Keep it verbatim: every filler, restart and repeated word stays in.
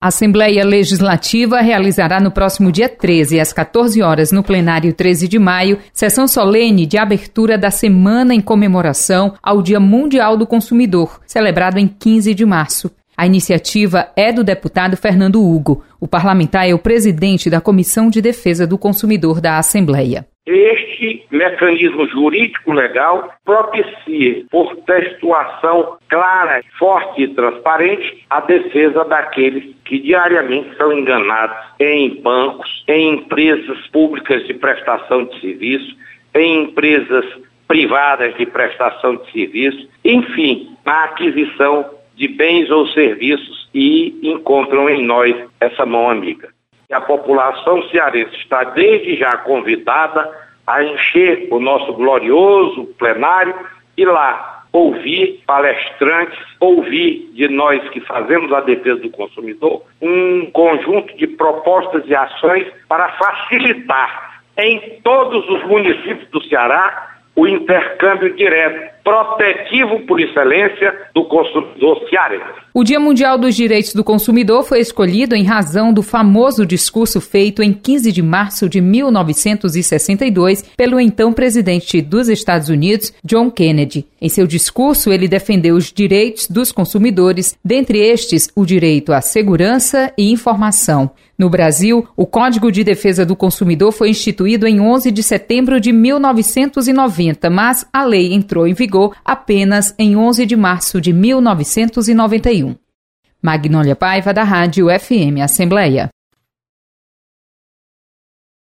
A Assembleia Legislativa realizará no próximo dia treze, às quatorze horas, no plenário treze de maio, sessão solene de abertura da semana em comemoração ao Dia Mundial do Consumidor, celebrado em quinze de março. A iniciativa é do deputado Fernando Hugo. O parlamentar é o presidente da Comissão de Defesa do Consumidor da Assembleia. Este mecanismo jurídico-legal propicia, por textuação clara, forte e transparente, a defesa daqueles que diariamente são enganados em bancos, em empresas públicas de prestação de serviço, em empresas privadas de prestação de serviço, enfim, na aquisição de bens ou serviços, e encontram em nós essa mão amiga. A população cearense está desde já convidada a encher o nosso glorioso plenário e lá ouvir palestrantes, ouvir de nós que fazemos a defesa do consumidor um conjunto de propostas e ações para facilitar em todos os municípios do Ceará o intercâmbio direto, protetivo por excelência, do consumidor cearense. O Dia Mundial dos Direitos do Consumidor foi escolhido em razão do famoso discurso feito em quinze de março de mil novecentos e sessenta e dois pelo então presidente dos Estados Unidos, John Kennedy. Em seu discurso, ele defendeu os direitos dos consumidores, dentre estes o direito à segurança e informação. No Brasil, o Código de Defesa do Consumidor foi instituído em onze de setembro de mil novecentos e noventa, mas a lei entrou em vigor apenas em onze de março de mil novecentos e noventa e um. Magnólia Paiva, da Rádio F M Assembleia.